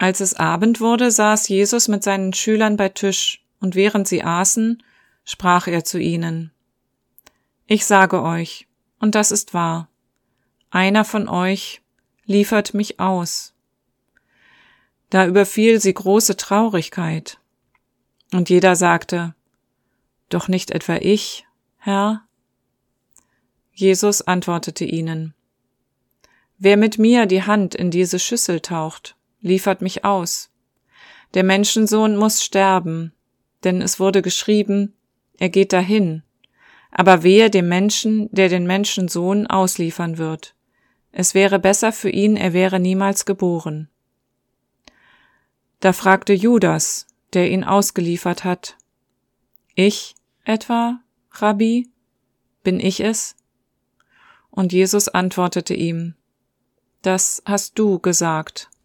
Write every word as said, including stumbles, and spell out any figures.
Als es Abend wurde, saß Jesus mit seinen Schülern bei Tisch, und während sie aßen, sprach er zu ihnen: Ich sage euch, und das ist wahr, einer von euch liefert mich aus. Da überfiel sie große Traurigkeit. Und jeder sagte: Doch nicht etwa ich, Herr? Jesus antwortete ihnen: Wer mit mir die Hand in diese Schüssel taucht, liefert mich aus. Der Menschensohn muss sterben, denn es wurde geschrieben, er geht dahin. Aber wehe dem Menschen, der den Menschensohn ausliefern wird. Es wäre besser für ihn, er wäre niemals geboren. Da fragte Judas, der ihn ausgeliefert hat: Ich etwa, Rabbi? Bin ich es? Und Jesus antwortete ihm: Das hast du gesagt.